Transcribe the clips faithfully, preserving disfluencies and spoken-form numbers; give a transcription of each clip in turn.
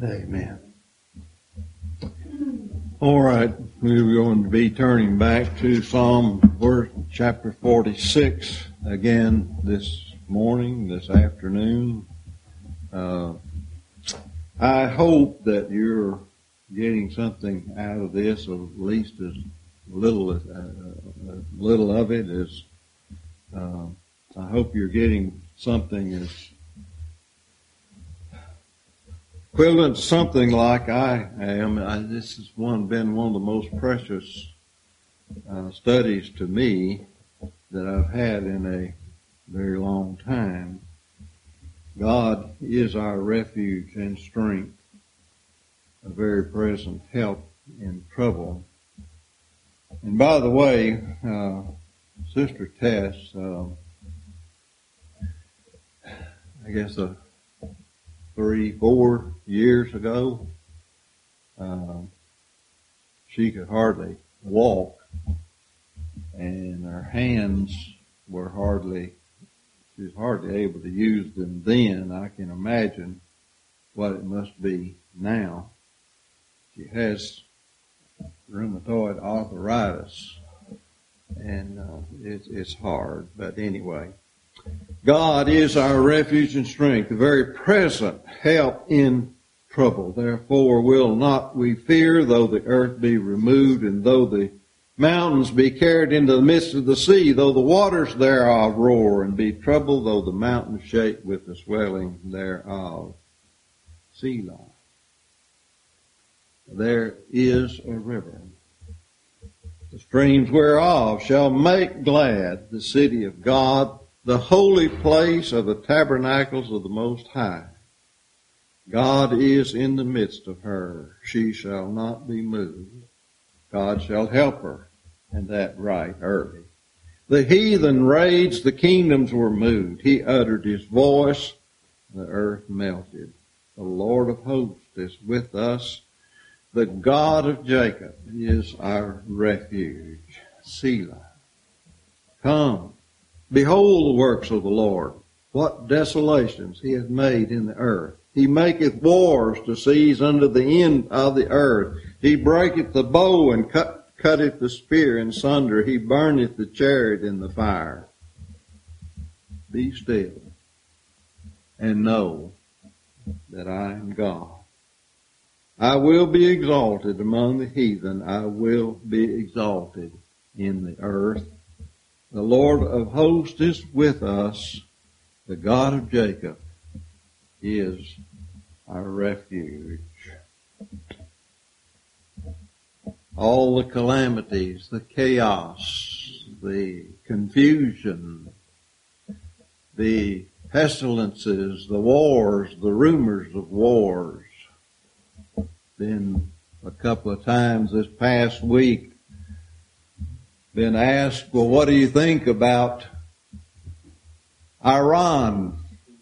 Amen. All right, we're going to be turning back to Psalm chapter forty-six again this morning, this afternoon. Uh, I hope that you're getting something out of this, or at least as little as uh, little of it as. Uh, I hope you're getting something as equivalent to something like I am. I, this has one been one of the most precious uh, studies to me that I've had in a very long time. God is our refuge and strength, a very present help in trouble. And by the way, uh, Sister Tess, uh, I guess a three, four years ago, uh, she could hardly walk, and her hands were hardly, she was hardly able to use them then. I can imagine what it must be now. She has rheumatoid arthritis, and uh, it's, it's hard, but anyway. God is our refuge and strength, a very present help in trouble. Therefore will not we fear, though the earth be removed, and though the mountains be carried into the midst of the sea, though the waters thereof roar and be troubled, though the mountains shake with the swelling thereof. Selah. There is a river, the streams whereof shall make glad the city of God, the holy place of the tabernacles of the Most High. God is in the midst of her. She shall not be moved. God shall help her, and that right early. The heathen raged, the kingdoms were moved. He uttered his voice, the earth melted. The Lord of hosts is with us. The God of Jacob is our refuge. Selah. Come. Behold the works of the Lord, what desolations he hath made in the earth. He maketh wars to cease under the end of the earth. He breaketh the bow and cut, cutteth the spear in sunder. He burneth the chariot in the fire. Be still and know that I am God. I will be exalted among the heathen. I will be exalted in the earth. The Lord of hosts is with us. The God of Jacob is our refuge. All the calamities, the chaos, the confusion, the pestilences, the wars, the rumors of wars. Been a couple of times this past week been asked, well, what do you think about Iran?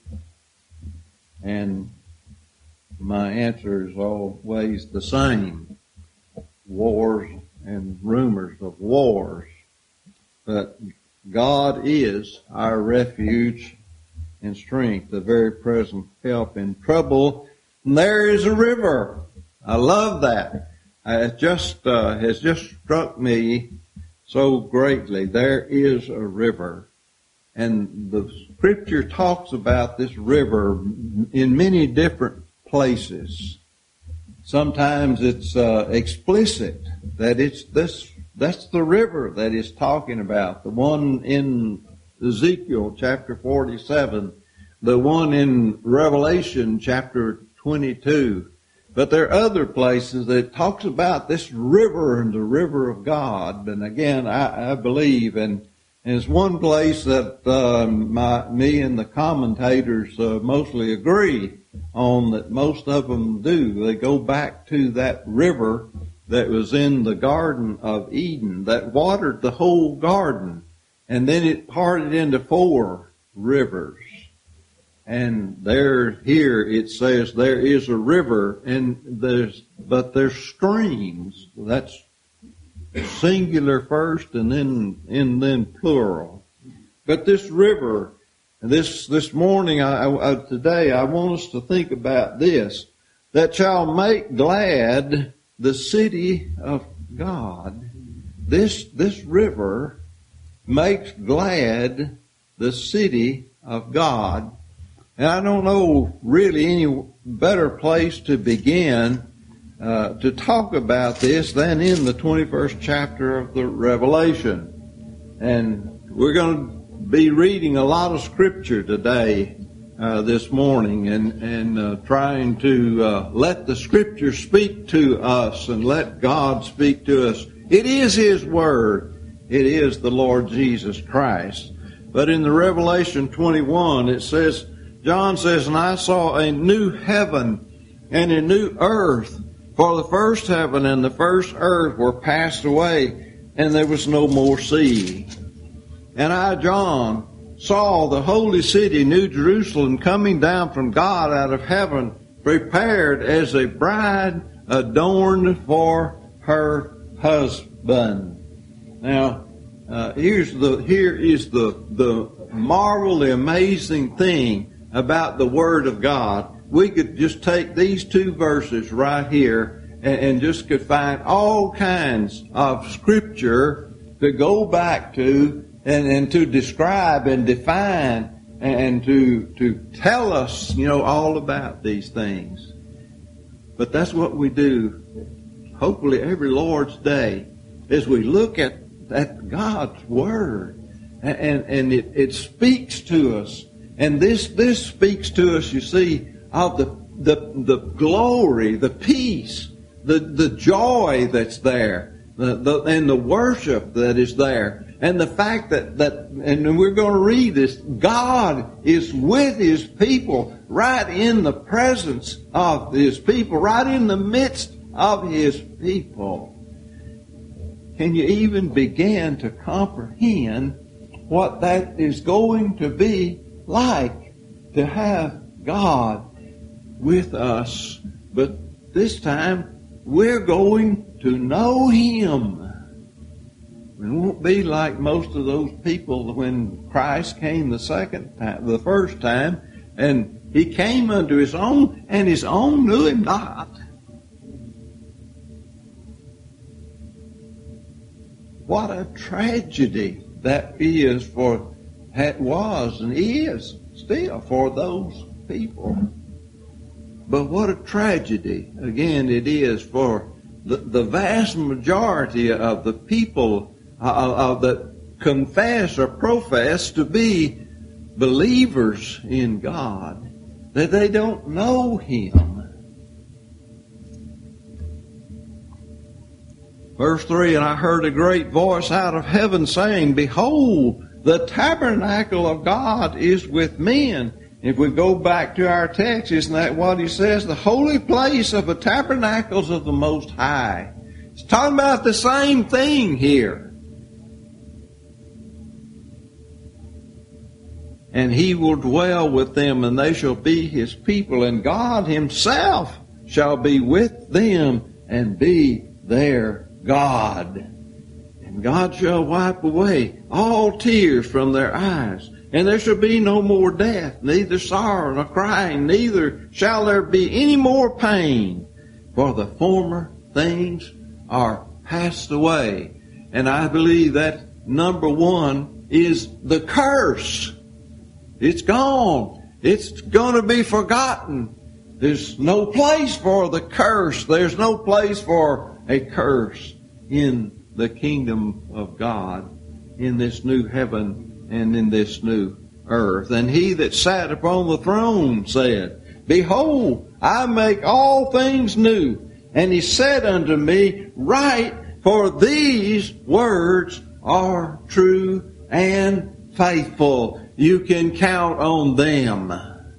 And my answer is always the same. Wars and rumors of wars. But God is our refuge and strength, a very present help in trouble. And there is a river. I love that. It just uh, has just struck me so greatly. There is a river. And the scripture talks about this river in many different places. Sometimes it's uh, explicit that it's this, that's the river that it's talking about. The one in Ezekiel chapter forty-seven, the one in Revelation chapter twenty-two. But there are other places that it talks about this river and the river of God. And again, I, I believe, and, and it's one place that um, my, me and the commentators uh, mostly agree on, that most of them do. They go back to that river that was in the Garden of Eden that watered the whole garden. And then it parted into four rivers. And there, here it says there is a river, and there's, but there's streams. That's singular first, and then, and then plural. But this river, this this morning, I, I, today, I want us to think about this. that shall make glad the city of God. This, this river makes glad the city of God. And I don't know really any better place to begin uh, to talk about this than in the twenty-first chapter of the Revelation. And we're going to be reading a lot of scripture today, uh, this morning, and, and uh, trying to uh, let the scripture speak to us and let God speak to us. It is His Word. It is the Lord Jesus Christ. But in the Revelation twenty-one, it says, John says, and I saw a new heaven and a new earth, for the first heaven and the first earth were passed away, and there was no more sea. And I, John, saw the holy city, New Jerusalem, coming down from God out of heaven, prepared as a bride adorned for her husband. Now, uh, here's the here is the the marvel, the amazing thing about the Word of God. We could just take these two verses right here and, and just could find all kinds of scripture to go back to and, and to describe and define and to to tell us, you know, all about these things. But that's what we do, hopefully every Lord's Day, as we look at, at God's Word, and, and, and it, it speaks to us. And this this speaks to us, you see, of the the the glory, the peace, the the joy that's there, the, the and the worship that is there, and the fact that that and we're going to read this. God is with His people, right in the presence of His people, right in the midst of His people. Can you even begin to comprehend what that is going to be like, to have God with us? But this time we're going to know Him. It won't be like most of those people when Christ came the second time, the first time, and He came unto His own, and His own knew Him not. What a tragedy that is for It was and is still for those people. But what a tragedy, again, it is for the, the vast majority of the people uh, uh, that confess or profess to be believers in God, that they don't know Him. Verse three, and I heard a great voice out of heaven saying, Behold, the tabernacle of God is with men. If we go back to our text, isn't that what he says? The holy place of the tabernacles of the Most High. It's talking about the same thing here. And He will dwell with them, and they shall be His people, and God Himself shall be with them and be their God. And God shall wipe away all tears from their eyes. And there shall be no more death, neither sorrow nor crying, neither shall there be any more pain. For the former things are passed away. And I believe that number one is the curse. It's gone. It's going to be forgotten. There's no place for the curse. There's no place for a curse in the kingdom of God, in this new heaven and in this new earth. And He that sat upon the throne said, Behold, I make all things new. And He said unto me, Write, for these words are true and faithful. You can count on them.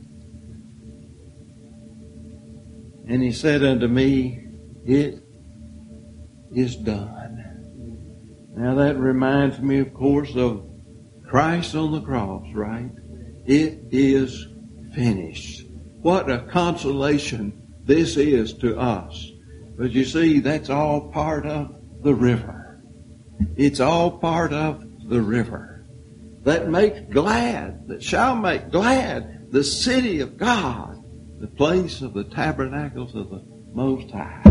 And He said unto me, It is done. Now that reminds me, of course, of Christ on the cross, right? It is finished. What a consolation this is to us. But you see, that's all part of the river. It's all part of the river that makes glad, that shall make glad the city of God, the place of the tabernacles of the Most High.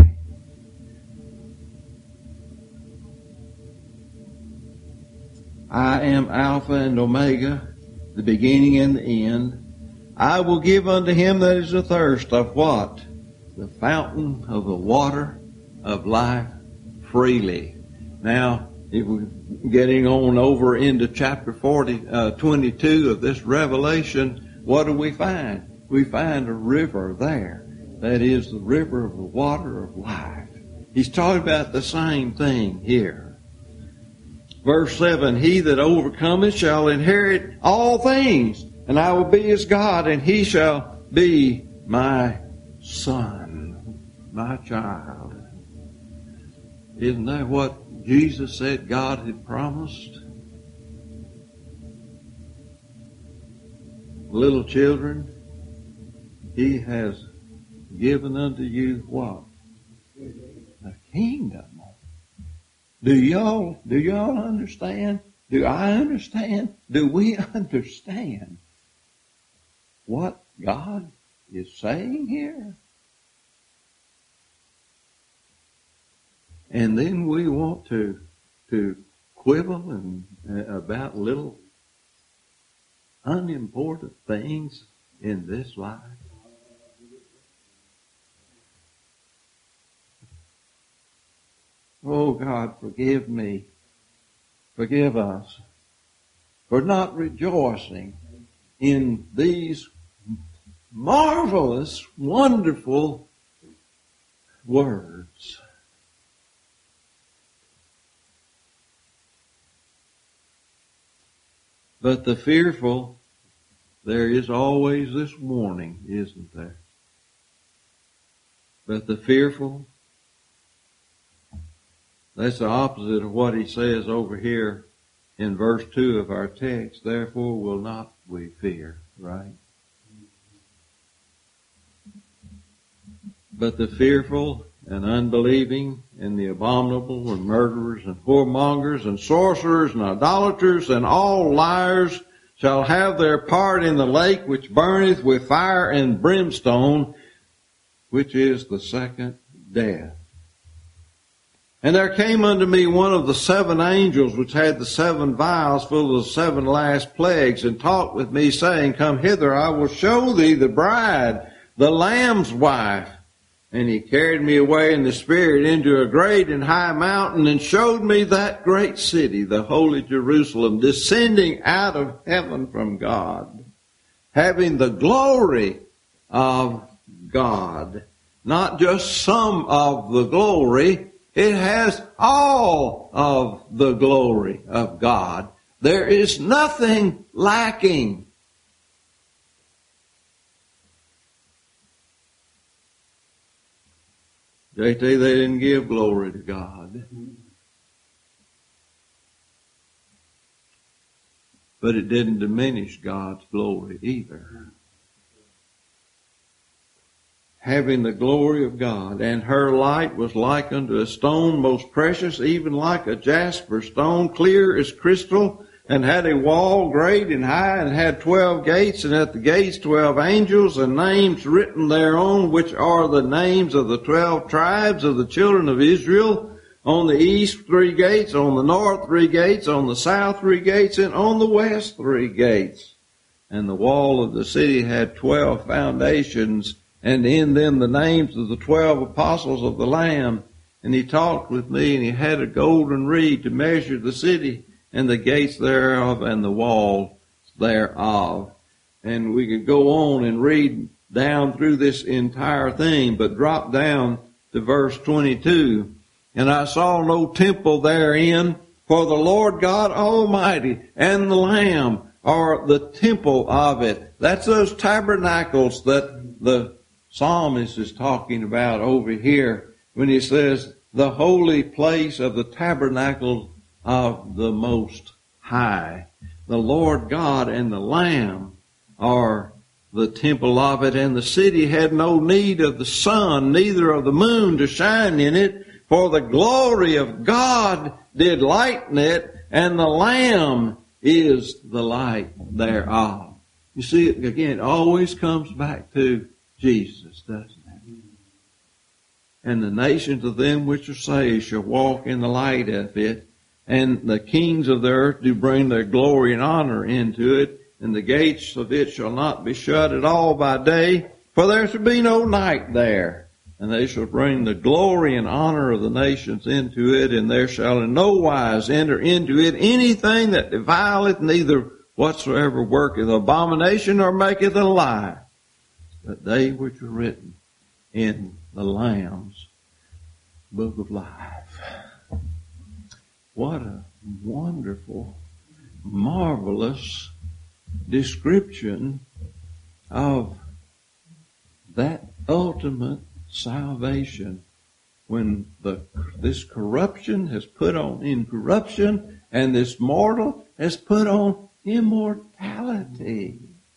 I am Alpha and Omega, the beginning and the end. I will give unto him that is athirst of what? The fountain of the water of life freely. Now, if we're getting on over into chapter forty, uh, twenty-two of this Revelation, what do we find? We find a river there. That is the river of the water of life. He's talking about the same thing here. Verse seven, he that overcometh shall inherit all things, and I will be his God, and he shall be my son, my child. Isn't that what Jesus said God had promised? Little children, he has given unto you what? The kingdom. Do y'all, do y'all understand? Do I understand? Do we understand what God is saying here? And then we want to, to quibble and uh, about little unimportant things in this life. Oh God, forgive me, forgive us for not rejoicing in these marvelous, wonderful words. But the fearful, there is always this warning, isn't there? But the fearful, that's the opposite of what he says over here in verse two of our text. Therefore will not we fear, right? But the fearful and unbelieving and the abominable and murderers and whoremongers and sorcerers and idolaters and all liars shall have their part in the lake which burneth with fire and brimstone, which is the second death. And there came unto me one of the seven angels which had the seven vials full of the seven last plagues, and talked with me, saying, Come hither, I will show thee the bride, the Lamb's wife. And he carried me away in the Spirit into a great and high mountain, and showed me that great city, the holy Jerusalem, descending out of heaven from God, having the glory of God. Not just some of the glory, it has all of the glory of God. There is nothing lacking. J T, they didn't give glory to God. But it didn't diminish God's glory either. Having the glory of God, and her light was like unto a stone most precious, even like a jasper stone, clear as crystal, and had a wall great and high, and had twelve gates, and at the gates twelve angels, and names written thereon, which are the names of the twelve tribes of the children of Israel. On the east three gates, on the north three gates, on the south three gates, and on the west three gates. And the wall of the city had twelve foundations, and in them the names of the twelve apostles of the Lamb. And he talked with me, and he had a golden reed to measure the city, and the gates thereof, and the wall thereof. And we could go on and read down through this entire thing, but drop down to verse twenty-two. And I saw no temple therein, for the Lord God Almighty and the Lamb are the temple of it. That's those tabernacles that the psalmist is talking about over here when he says the holy place of the tabernacle of the Most High. The Lord God and the Lamb are the temple of it, and the city had no need of the sun, neither of the moon to shine in it, for the glory of God did lighten it, and the Lamb is the light thereof. You see, again, it always comes back to Jesus, doesn't it? And the nations of them which are saved shall walk in the light of it, and the kings of the earth do bring their glory and honor into it, and the gates of it shall not be shut at all by day, for there shall be no night there. And they shall bring the glory and honor of the nations into it, and there shall in no wise enter into it anything that defileth, neither whatsoever worketh abomination or maketh a lie, but they which are written in the Lamb's book of life. What a wonderful, marvelous description of that ultimate salvation when the this corruption has put on incorruption and this mortal has put on immortality.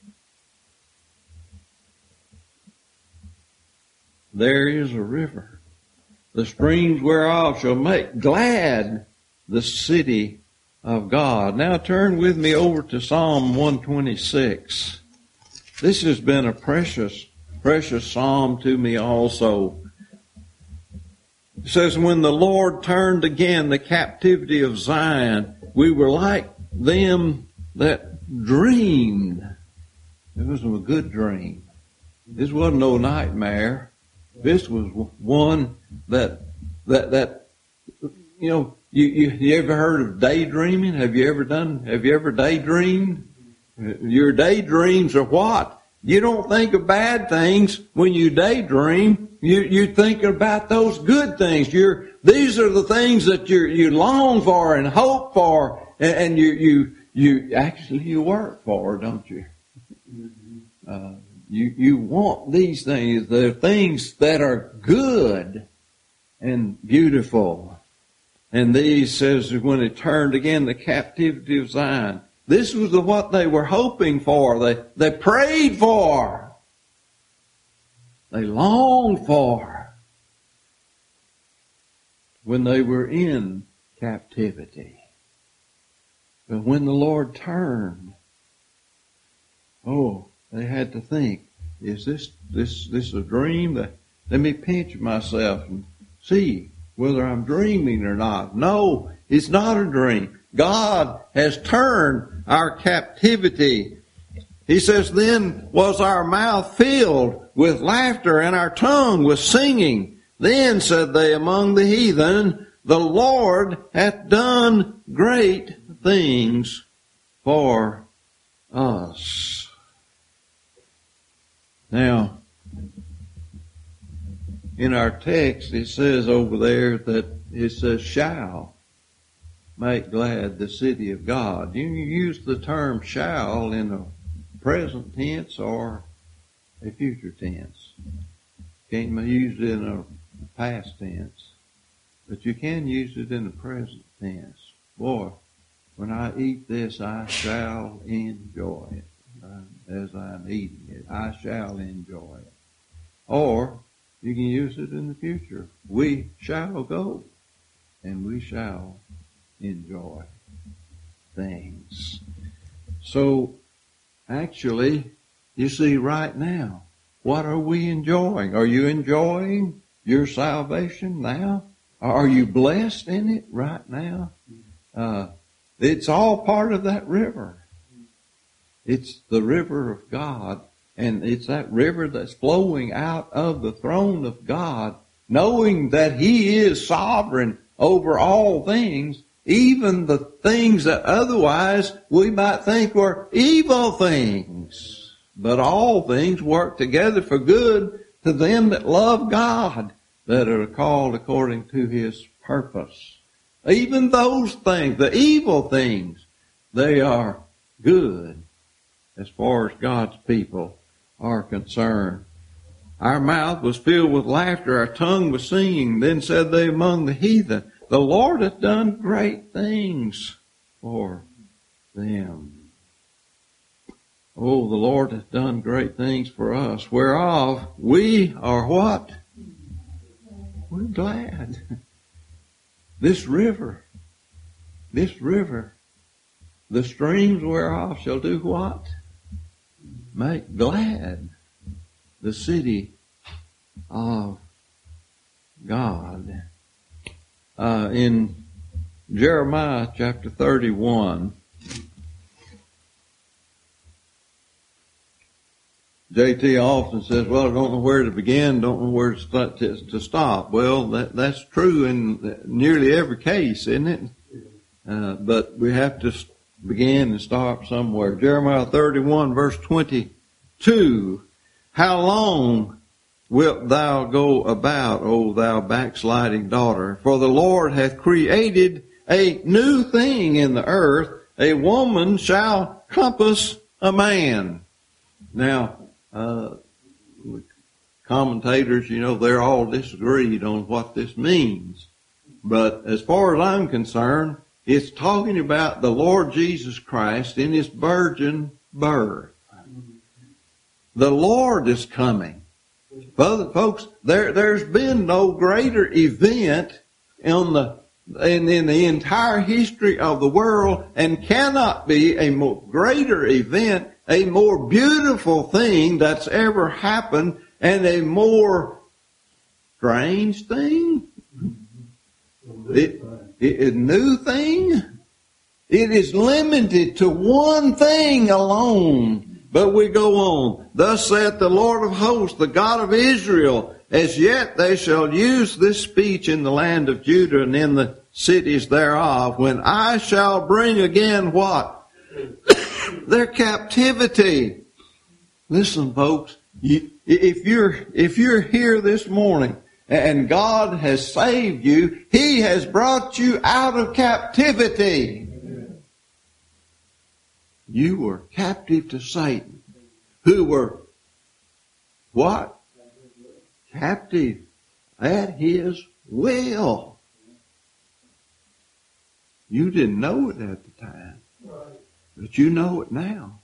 There is a river, the streams whereof shall make glad the city of God. Now turn with me over to Psalm one twenty-six. This has been a precious, precious psalm to me also. It says, when the Lord turned again the captivity of Zion, we were like them that dreamed. It was a good dream. This wasn't no nightmare. This was one that, that, that, you know, you, you, you ever heard of daydreaming? Have you ever done, have you ever daydreamed? Your daydreams are what? You don't think of bad things when you daydream. You, you think about those good things. You're, these are the things that you you long for and hope for, and, and you, you, you, actually you work for, don't you? Uh, You, you want these things. They're things that are good and beautiful. And these says when it turned again the captivity of Zion. This was the, what they were hoping for. They, they prayed for. They longed for. When they were in captivity. But when the Lord turned, oh, they had to think, is this, this, this a dream? Let me pinch myself and see whether I'm dreaming or not. No, it's not a dream. God has turned our captivity. He says, then was our mouth filled with laughter and our tongue with singing. Then said they among the heathen, the Lord hath done great things for us. Now, in our text, it says over there that it says, shall make glad the city of God. You use the term shall in a present tense or a future tense. Can't use it in a past tense. But you can use it in the present tense. Boy, when I eat this, I shall enjoy it. As I'm eating it, I shall enjoy it. Or you can use it in the future. We shall go and we shall enjoy things. So actually, you see right now, what are we enjoying? Are you enjoying your salvation now? Are you blessed in it right now? Uh, it's all part of that river. It's the river of God, and it's that river that's flowing out of the throne of God, knowing that He is sovereign over all things, even the things that otherwise we might think were evil things. But all things work together for good to them that love God, that are called according to His purpose. Even those things, the evil things, they are good as far as God's people are concerned. Our mouth was filled with laughter, our tongue was singing. Then said they among the heathen, the Lord hath done great things for them. Oh, the Lord hath done great things for us, whereof we are what? We're glad. This river, this river, the streams whereof shall do what? Make glad the city of God. Uh, in Jeremiah chapter thirty-one, J T often says, well, I don't know where to begin, don't know where to stop. Well, that, that's true in nearly every case, isn't it? Uh, but we have to begin and start somewhere. Jeremiah thirty-one, verse twenty-two. How long wilt thou go about, O thou backsliding daughter? For the Lord hath created a new thing in the earth. A woman shall compass a man. Now, uh, commentators, you know, they're all disagreed on what this means. But as far as I'm concerned, it's talking about the Lord Jesus Christ in His virgin birth. The Lord is coming. Folks, there, there's been no greater event in the, in, in the entire history of the world, and cannot be a more greater event, a more beautiful thing that's ever happened, and a more strange thing. It, it, a new thing. It is limited to one thing alone. But we go on. Thus saith the Lord of hosts, the God of Israel, as yet they shall use this speech in the land of Judah and in the cities thereof, when I shall bring again what? Their captivity. Listen, folks, you, if you're, if you're here this morning and God has saved you, He has brought you out of captivity. You were captive to Satan, who were what? Captive at his will. You didn't know it at the time, but you know it now.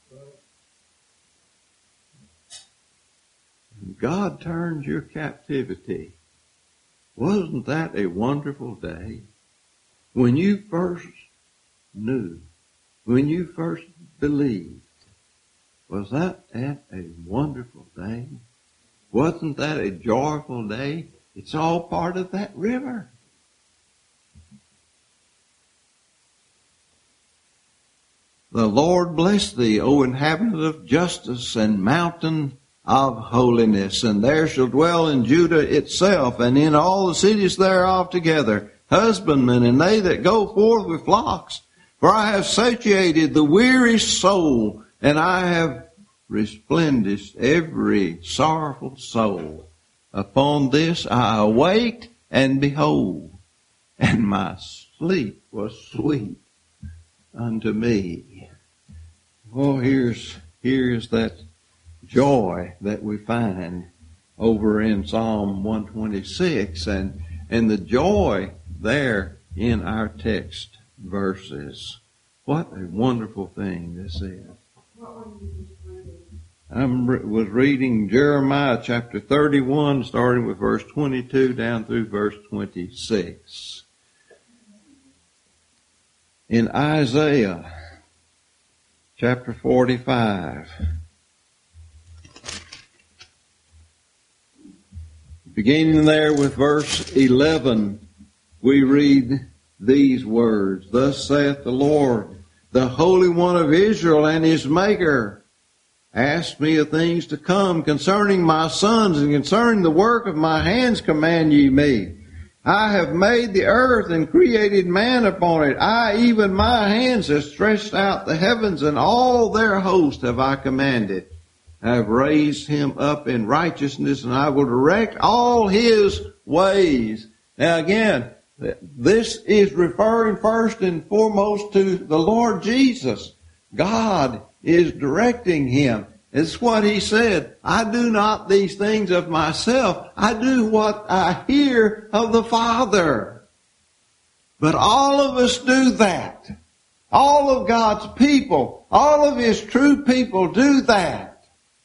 And God turned your captivity. Wasn't that a wonderful day? When you first knew, when you first believed, was that a wonderful day? Wasn't that a joyful day? It's all part of that river. The Lord bless thee, O inhabitant of justice and mountain of holiness. And there shall dwell in Judah itself, and in all the cities thereof together, husbandmen, and they that go forth with flocks. For I have satiated the weary soul, and I have resplendished every sorrowful soul. Upon this I awaked, and behold, and my sleep was sweet unto me. Oh, here's, here's that joy that we find over in Psalm one twenty-six, and, and the joy there in our text verses. What a wonderful thing this is. I was reading Jeremiah chapter thirty-one, starting with verse twenty-two down through verse twenty-six. In Isaiah chapter forty-five, beginning there with verse eleven, we read these words. Thus saith the Lord, the Holy One of Israel and His Maker, ask me of things to come concerning my sons, and concerning the work of my hands command ye me. I have made the earth and created man upon it. I, even my hands, have stretched out the heavens, and all their host have I commanded. I have raised him up in righteousness, and I will direct all his ways. Now again, this is referring first and foremost to the Lord Jesus. God is directing him. It's what He said. I do not these things of myself. I do what I hear of the Father. But all of us do that. All of God's people, all of His true people do that.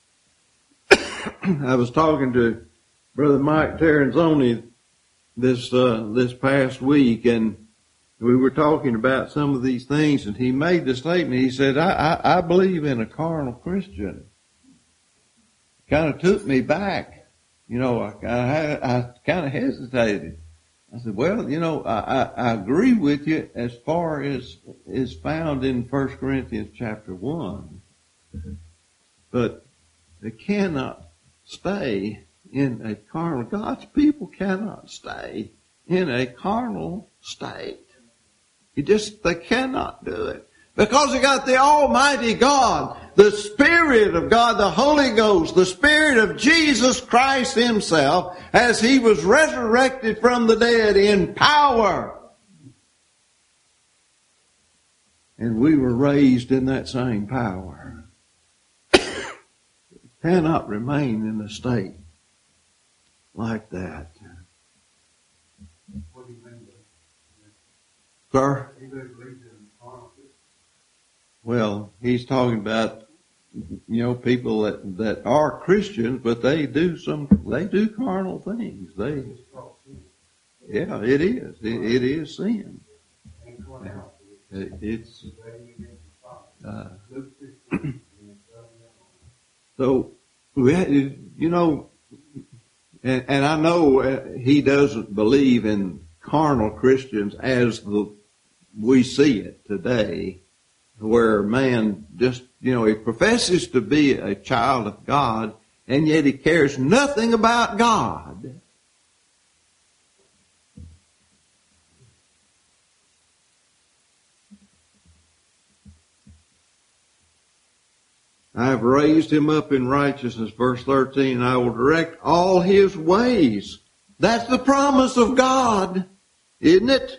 I was talking to Brother Mike Terenzoni this uh, this past week, and we were talking about some of these things, and he made the statement. He said, I, I, I believe in a carnal Christian. kind of took me back. You know, I, I, I kind of hesitated. I said, well, you know, I, I, I agree with you as far as is found in First Corinthians chapter one. But they cannot stay in a carnal, God's people cannot stay in a carnal state. You just, they cannot do it. Because they got the Almighty God, the Spirit of God, the Holy Ghost, the Spirit of Jesus Christ Himself, as He was resurrected from the dead in power. And we were raised in that same power. Cannot remain in a state like that. What do you mean by that? Sir? He doesn't believe in carnal. Well, he's talking about, you know, people that, that are Christians, but they do some, they do carnal things. They, yeah, it is. It, it is sin. It, it's, uh, so, we had, you know, and, and I know he doesn't believe in carnal Christians as the, we see it today, where man just, you know, he professes to be a child of God, and yet he cares nothing about God. I have raised him up in righteousness, verse thirteen, I will direct all his ways. That's the promise of God, isn't it?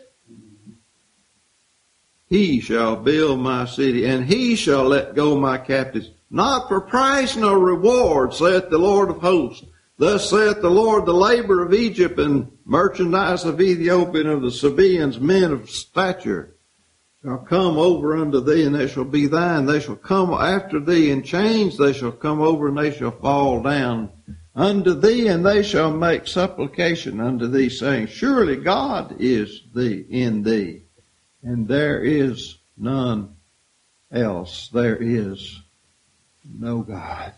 He shall build my city, and he shall let go my captives, not for price nor reward, saith the Lord of hosts. Thus saith the Lord, the labor of Egypt and merchandise of Ethiopia and of the Sabaeans, men of stature, shall come over unto thee, and they shall be thine. They shall come after thee in chains, they shall come over, and they shall fall down unto thee, and they shall make supplication unto thee, saying, surely God is thee in thee, and there is none else. There is no God.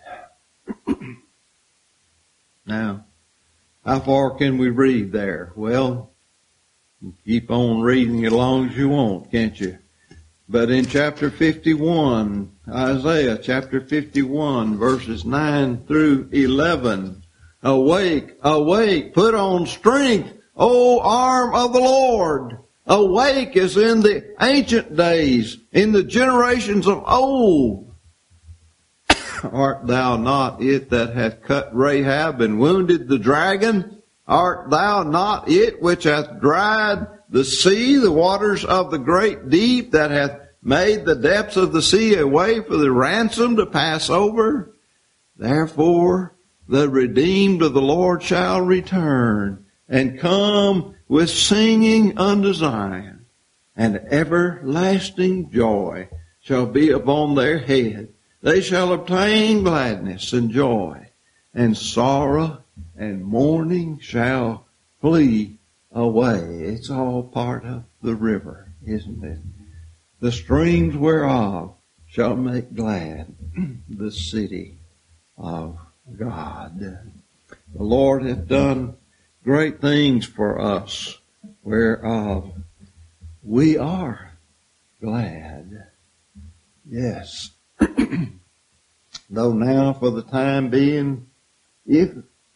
Now, how far can we read there? Well, keep on reading as long as you want, can't you? But in chapter fifty-one, Isaiah chapter fifty-one, verses nine through eleven, awake, awake, put on strength, O arm of the Lord. Awake as in the ancient days, in the generations of old. Art thou not it that hath cut Rahab and wounded the dragon? Art thou not it which hath dried the sea, the waters of the great deep, that hath made the depths of the sea a way for the ransom to pass over? Therefore the redeemed of the Lord shall return, and come with singing unto Zion, and everlasting joy shall be upon their head. They shall obtain gladness and joy, and sorrow and mourning shall flee away. It's all part of the river, isn't it? The streams whereof shall make glad the city of God. The Lord hath done great things for us, whereof we are glad. Yes. Though now for the time being, if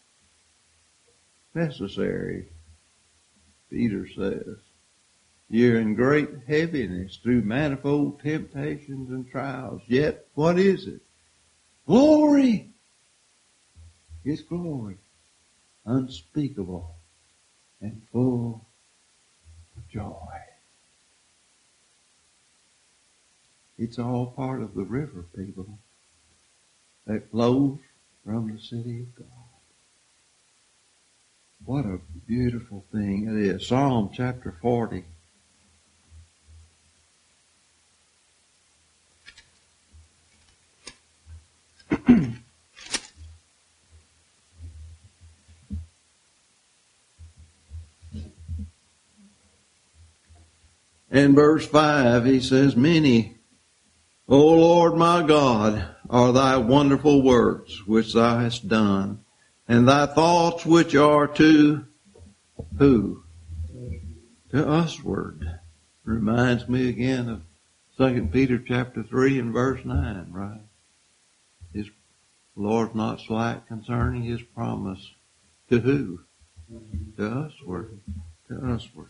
necessary, Peter says, you're in great heaviness through manifold temptations and trials. Yet, what is it? Glory! It's glory. Unspeakable and full of joy. It's all part of the river, people, that flows from the city of God. What a beautiful thing it is. Psalm chapter forty. In verse five, he says, many, O Lord my God, are thy wonderful works which thou hast done, and thy thoughts which are to who? To usward. Reminds me again of Second Peter chapter three and verse nine, right? His Lord's not slack concerning his promise. To who? To usward. To usward.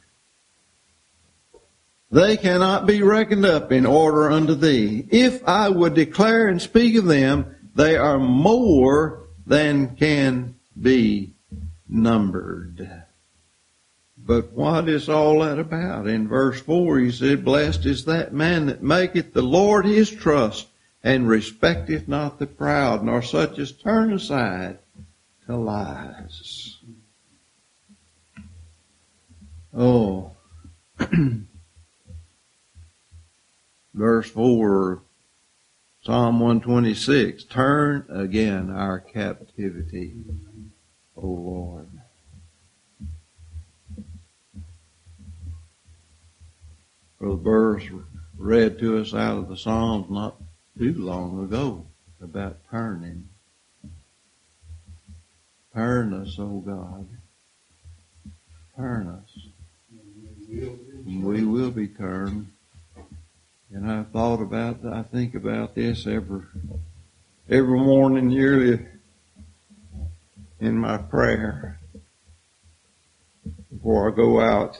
They cannot be reckoned up in order unto thee. If I would declare and speak of them, they are more than can be numbered. But what is all that about? In verse four he said, blessed is that man that maketh the Lord his trust, and respecteth not the proud, nor such as turn aside to lies. Oh. Verse four, Psalm one twenty-six, turn again our captivity, O Lord. Brother Burris read to us out of the Psalms not too long ago about turning. Turn us, O God. Turn us. And we will be turned. And I've thought about, I think about this every, every morning nearly in my prayer before I go out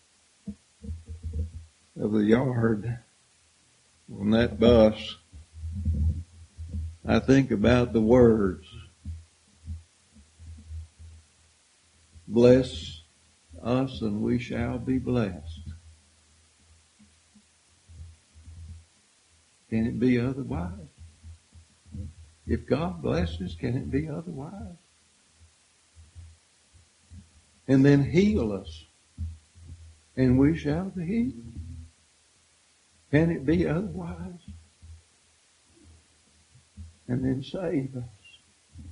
of the yard on that bus. I think about the words, bless us and we shall be blessed. Can it be otherwise? If God blesses, can it be otherwise? And then heal us, and we shall be healed. Can it be otherwise? And then save us,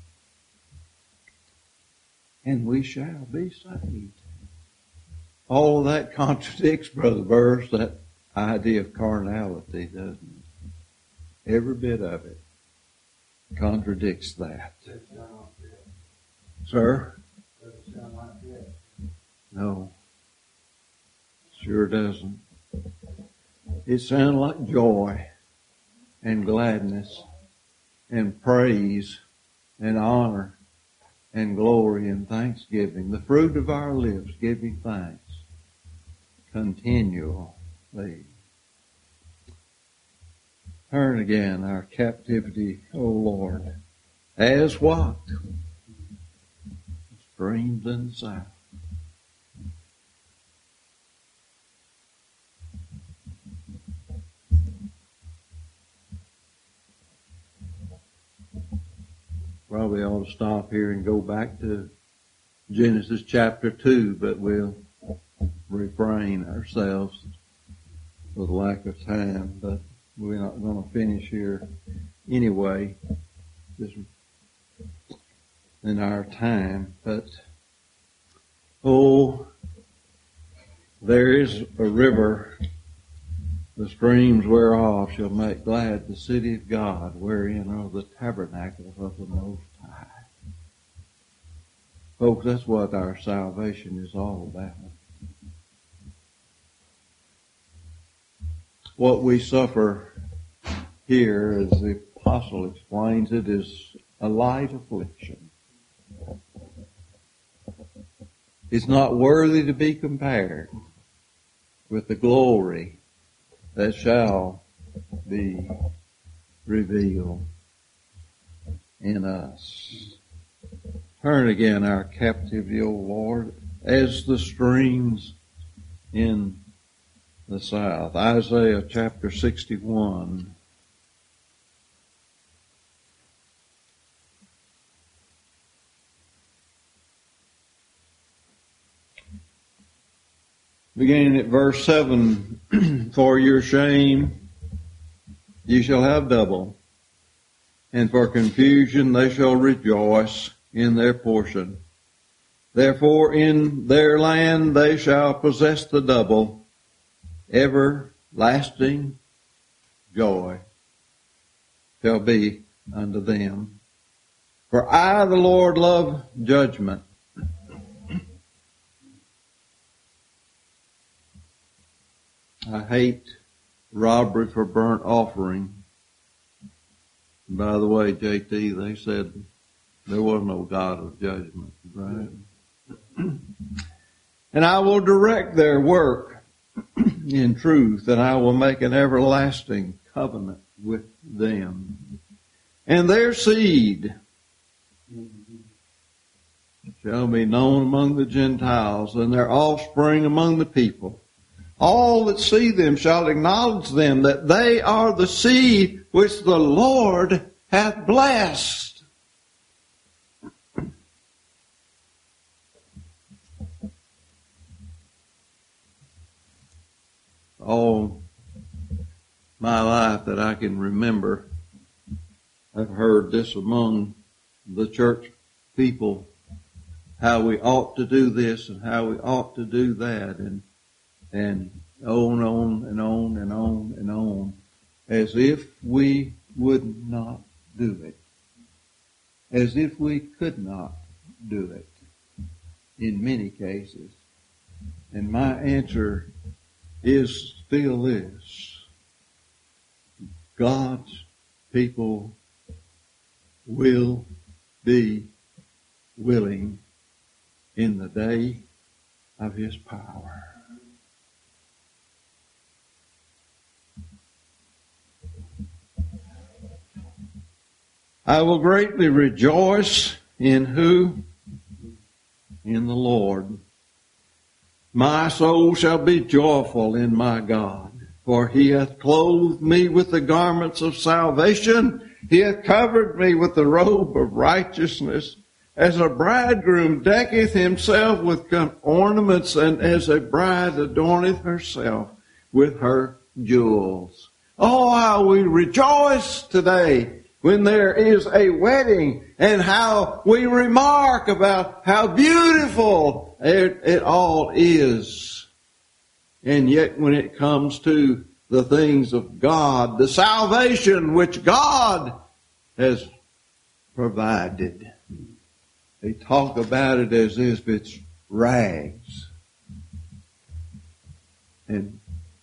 and we shall be saved. All of that contradicts, Brother Burris, that idea of carnality, doesn't it? Every bit of it contradicts that. Sir? No. Sure doesn't. It sounds like joy and gladness and praise and honor and glory and thanksgiving. The fruit of our lips giving thanks continually. Turn again our captivity, O Lord, as what? Streams in the south. Probably ought to stop here and go back to Genesis chapter two, but we'll refrain ourselves for the lack of time. But we're not going to finish here anyway, just in our time. But, oh, there is a river, the streams whereof shall make glad the city of God, wherein are the tabernacles of the Most High. Folks, that's what our salvation is all about. What we suffer here, as the apostle explains it, is a light affliction. It's not worthy to be compared with the glory that shall be revealed in us. Turn again our captivity, O Lord, as the streams in the south. Isaiah chapter sixty-one. Beginning at verse seven, for your shame ye shall have double, and for confusion they shall rejoice in their portion. Therefore in their land they shall possess the double, everlasting joy shall be unto them. For I, the Lord, love judgment. I hate robbery for burnt offering. By the way, J T, they said there was no God of judgment, right? And I will direct their work in truth, and I will make an everlasting covenant with them. And their seed shall be known among the Gentiles, and their offspring among the people. All that see them shall acknowledge them, that they are the seed which the Lord hath blessed. All my life that I can remember, I've heard this among the church people, how we ought to do this and how we ought to do that, and and on and on and on and on and on, as if we would not do it, as if we could not do it in many cases. And my answer is still is, God's people will be willing in the day of His power. I will greatly rejoice in who? In the Lord. My soul shall be joyful in my God, for He hath clothed me with the garments of salvation. He hath covered me with the robe of righteousness, as a bridegroom decketh himself with ornaments, and as a bride adorneth herself with her jewels. Oh, how we rejoice today when there is a wedding, and how we remark about how beautiful it, it all is. And yet when it comes to the things of God, the salvation which God has provided, they talk about it as if it's rags. And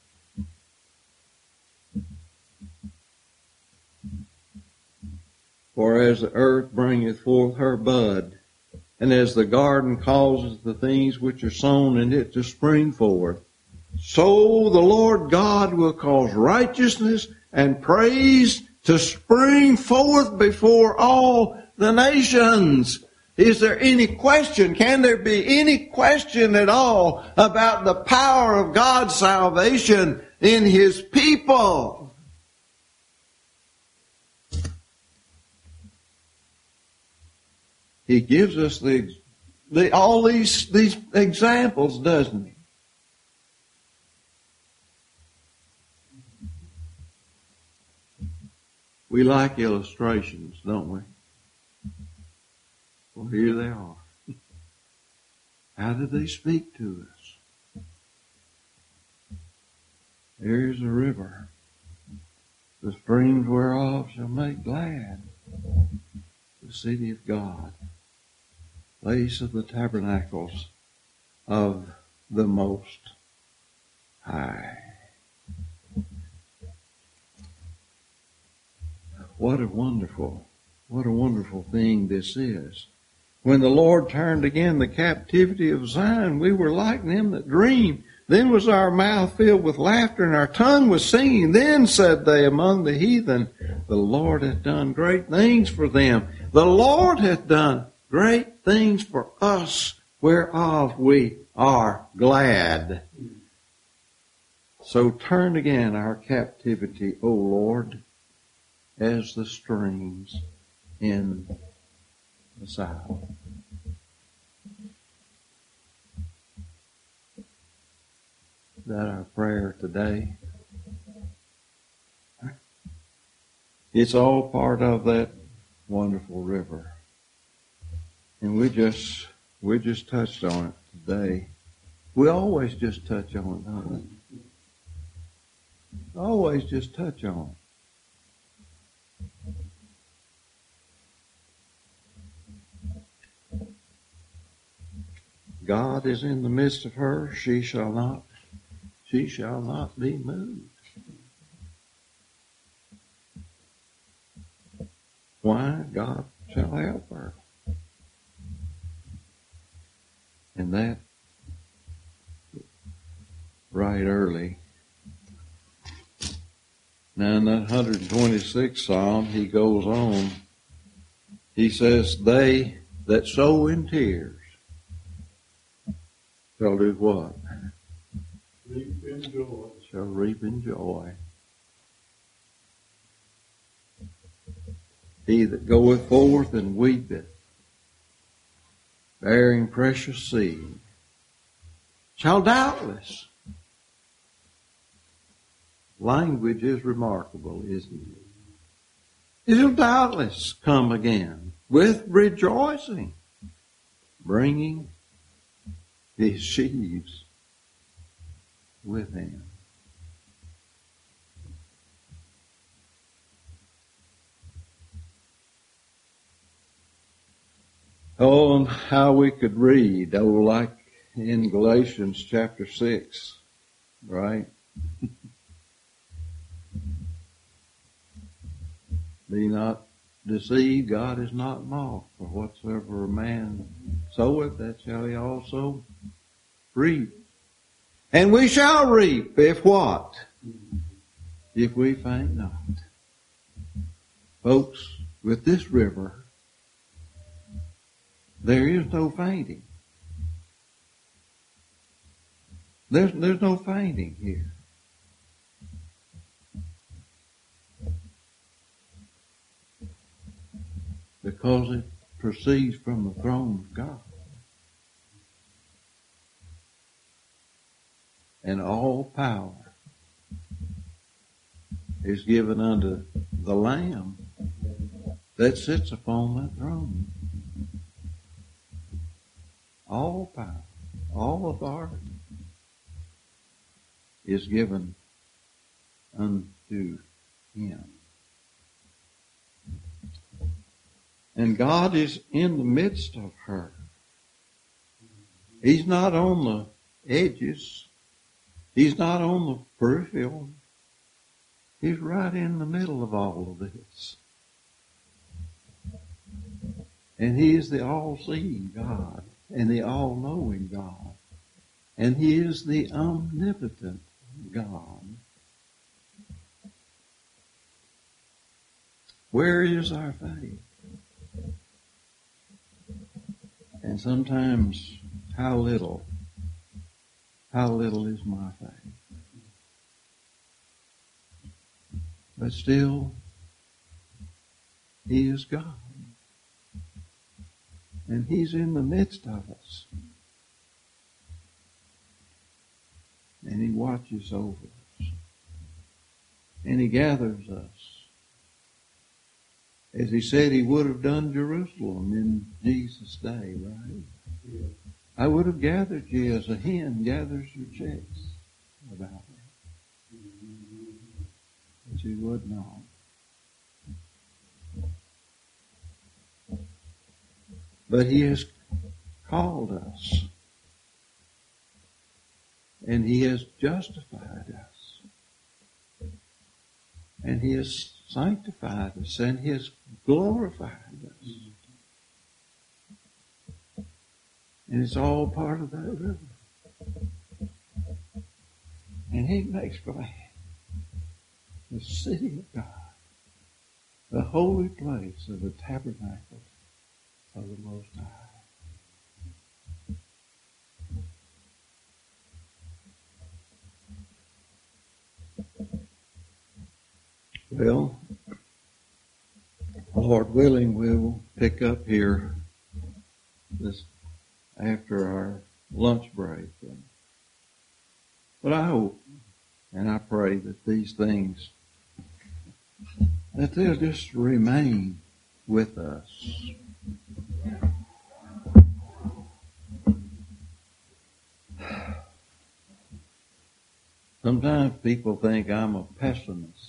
for as the earth bringeth forth her bud, and as the garden causes the things which are sown in it to spring forth, so the Lord God will cause righteousness and praise to spring forth before all the nations. Is there any question, can there be any question at all about the power of God's salvation in His people? He gives us the, the all these these examples, doesn't He? We like illustrations, don't we? Well, here they are. How did they speak to us? There is a river, the streams whereof shall make glad the city of God, place of the tabernacles of the Most High. What a wonderful, what a wonderful thing this is. When the Lord turned again the captivity of Zion, we were like them that dream. Then was our mouth filled with laughter, and our tongue was singing. Then said they among the heathen, the Lord hath done great things for them. The Lord hath done great things for us, whereof we are glad. So turn again our captivity, O Lord, as the streams in the south. Is that our prayer today? It's all part of that wonderful river. And we just, we just touched on it today. We always just touch on it, don't we? Always just touch on it. God is in the midst of her, she shall not, she shall not be moved. Why? God shall help her. And that right early. Now in that one hundred twenty-sixth Psalm, he goes on. He says, they that sow in tears shall do what? Reap in joy. Shall reap in joy. He that goeth forth and weepeth, bearing precious seed, shall doubtless. Language is remarkable, isn't it? It shall doubtless come again with rejoicing, bringing his sheaves with him. Oh, and how we could read, oh, like in Galatians chapter six, right? Be not deceived, God is not mocked, for whatsoever a man soweth, that shall he also reap. And we shall reap, if what? If we faint not. Folks, with this river, there is no fainting. There's, there's no fainting here. Because it proceeds from the throne of God. And all power is given unto the Lamb that sits upon that throne. All power, all authority is given unto him. And God is in the midst of her. He's not on the edges. He's not on the peripheral. He's right in the middle of all of this. And he is the all-seeing God and the all-knowing God. And he is the omnipotent God. Where is our faith? And sometimes, how little, how little is my faith. But still, he is God. And he's in the midst of us. And he watches over us. And he gathers us. As he said he would have done Jerusalem in Jesus' day, right? Yeah. I would have gathered you as a hen gathers her chicks about it. But you would not. But he has called us. And he has justified us. And he has sanctified us. And he has glorified us. And it's all part of that river. And he makes glad the city of God, the holy place of the tabernacle of the Most High. Well, Lord willing, we'll pick up here this after our lunch break. But I hope and I pray that these things, that they'll just remain with us. Sometimes people think I'm a pessimist.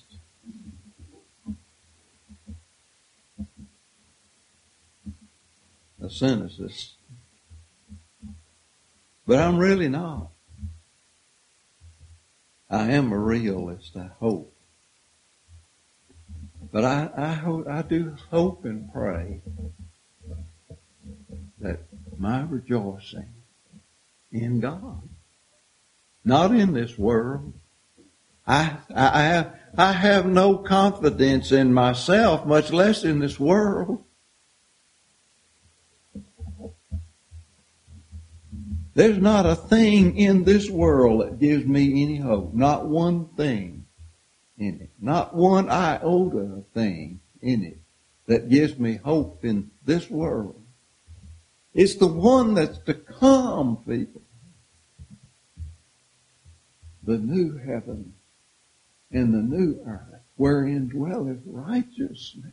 A cynicist. But I'm really not. I am a realist, I hope. But I, I hope, I do hope and pray that my rejoicing in God, not in this world. I, I have, I have no confidence in myself, much less in this world. There's not a thing in this world that gives me any hope. Not one thing in it. Not one iota thing in it that gives me hope in this world. It's the one that's to come, people. The new heaven and the new earth, wherein dwelleth righteousness.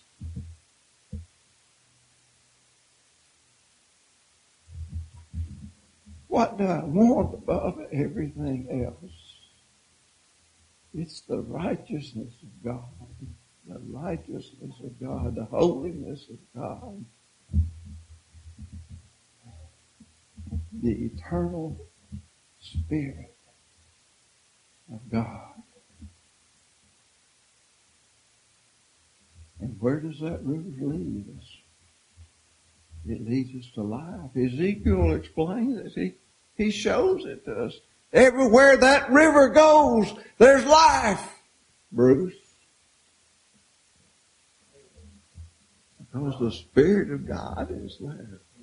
What do I want above everything else? It's the righteousness of God, the righteousness of God, the holiness of God, the eternal Spirit of God. And where does that river lead us? It leads us to life. Ezekiel explains it. He, he shows it to us. Everywhere that river goes, there's life, Bruce. Because the Spirit of God is there.